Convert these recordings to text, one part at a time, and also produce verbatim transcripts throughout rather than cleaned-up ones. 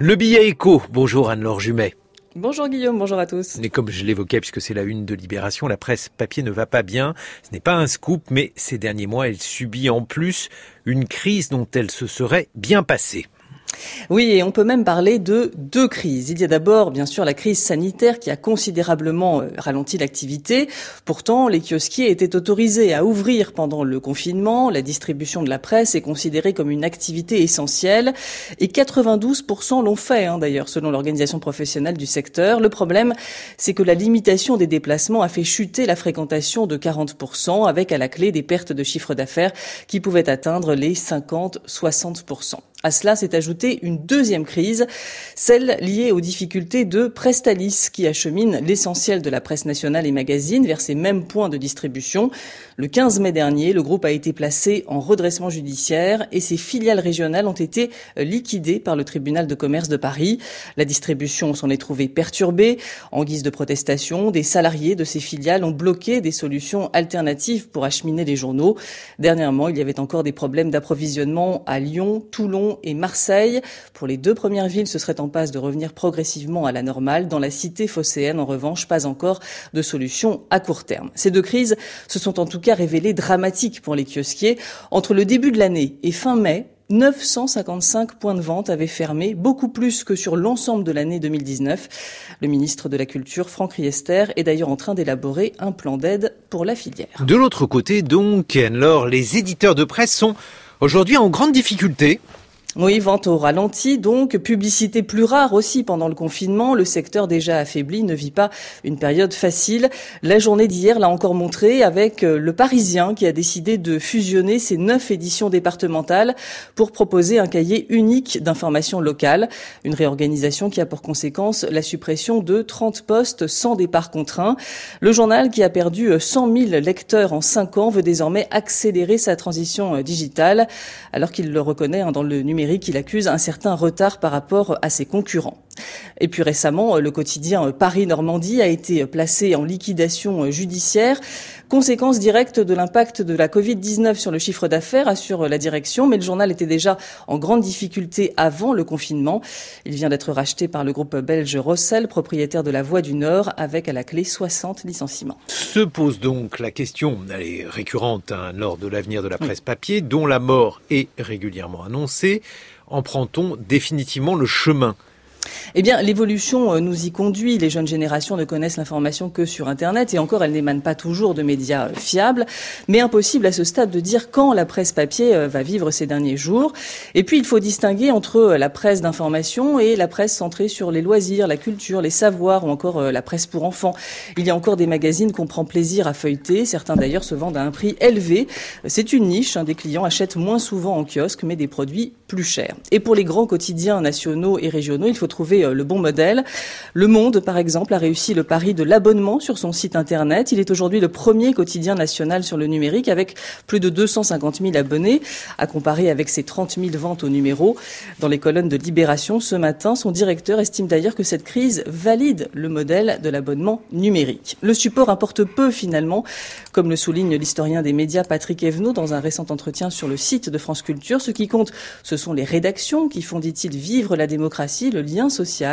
Le billet éco. Bonjour Anne-Laure Jumet. Bonjour Guillaume, bonjour à tous. Et comme je l'évoquais, puisque c'est la une de Libération, la presse papier ne va pas bien. Ce n'est pas un scoop, mais ces derniers mois, elle subit en plus une crise dont elle se serait bien passée. Oui, et on peut même parler de deux crises. Il y a d'abord, bien sûr, la crise sanitaire qui a considérablement ralenti l'activité. Pourtant, les kiosquiers étaient autorisés à ouvrir pendant le confinement. La distribution de la presse est considérée comme une activité essentielle. Et quatre-vingt-douze pour cent l'ont fait, hein, d'ailleurs, selon l'organisation professionnelle du secteur. Le problème, c'est que la limitation des déplacements a fait chuter la fréquentation de quarante pour cent, avec à la clé des pertes de chiffre d'affaires qui pouvaient atteindre les cinquante à soixante pour cent. À cela s'est ajoutée une deuxième crise, celle liée aux difficultés de Prestalis, qui achemine l'essentiel de la presse nationale et magazine vers ces mêmes points de distribution. Le quinze mai dernier, le groupe a été placé en redressement judiciaire et ses filiales régionales ont été liquidées par le tribunal de commerce de Paris. La distribution s'en est trouvée perturbée. En guise de protestation, des salariés de ces filiales ont bloqué des solutions alternatives pour acheminer les journaux. Dernièrement, il y avait encore des problèmes d'approvisionnement à Lyon, Toulon et Marseille. Pour les deux premières villes, ce serait en passe de revenir progressivement à la normale. Dans la cité phocéenne, en revanche, pas encore de solution à court terme. Ces deux crises se sont en tout cas révélées dramatiques pour les kiosquiers. Entre le début de l'année et fin mai, neuf cent cinquante-cinq points de vente avaient fermé, beaucoup plus que sur l'ensemble de l'année deux mille dix-neuf. Le ministre de la Culture, Franck Riester, est d'ailleurs en train d'élaborer un plan d'aide pour la filière. De l'autre côté, donc, Anne-Laure, les éditeurs de presse sont aujourd'hui en grande difficulté. Oui, vente au ralenti, donc publicité plus rare aussi pendant le confinement. Le secteur déjà affaibli ne vit pas une période facile. La journée d'hier l'a encore montré avec Le Parisien qui a décidé de fusionner ses neuf éditions départementales pour proposer un cahier unique d'informations locales. Une réorganisation qui a pour conséquence la suppression de trente postes sans départ contraint. Le journal, qui a perdu cent mille lecteurs en cinq ans, veut désormais accélérer sa transition digitale, alors qu'il le reconnaît hein, dans le numérique. Il accuse un certain retard par rapport à ses concurrents. Et puis récemment, le quotidien Paris-Normandie a été placé en liquidation judiciaire. Conséquence directe de l'impact de la covid dix-neuf sur le chiffre d'affaires, assure la direction, mais le journal était déjà en grande difficulté avant le confinement. Il vient d'être racheté par le groupe belge Rossel, propriétaire de la Voix du Nord, avec à la clé soixante licenciements. Se pose donc la question, elle est récurrente hein, lors de l'avenir de la presse papier, dont la mort est régulièrement annoncée. En prend-on définitivement le chemin ? Eh bien, l'évolution nous y conduit. Les jeunes générations ne connaissent l'information que sur Internet et encore, elle n'émane pas toujours de médias fiables. Mais impossible à ce stade de dire quand la presse papier va vivre ces derniers jours. Et puis, il faut distinguer entre la presse d'information et la presse centrée sur les loisirs, la culture, les savoirs ou encore la presse pour enfants. Il y a encore des magazines qu'on prend plaisir à feuilleter. Certains d'ailleurs se vendent à un prix élevé. C'est une niche. Des clients achètent moins souvent en kiosque, mais des produits plus chers. Et pour les grands quotidiens nationaux et régionaux, il faut trouver le bon modèle. Le Monde, par exemple, a réussi le pari de l'abonnement sur son site internet. Il est aujourd'hui le premier quotidien national sur le numérique avec plus de deux cent cinquante mille abonnés, à comparer avec ses trente mille ventes au numéro. Dans les colonnes de Libération ce matin, son directeur estime d'ailleurs que cette crise valide le modèle de l'abonnement numérique. Le support importe peu finalement, comme le souligne l'historien des médias Patrick Evenot dans un récent entretien sur le site de France Culture. Ce qui compte, ce sont les rédactions qui font, dit-il, vivre la démocratie, le lien social.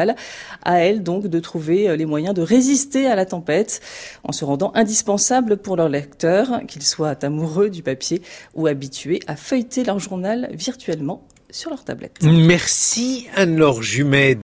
À elles donc de trouver les moyens de résister à la tempête en se rendant indispensables pour leurs lecteurs, qu'ils soient amoureux du papier ou habitués à feuilleter leur journal virtuellement sur leur tablette. Merci Anne-Laure Jumet.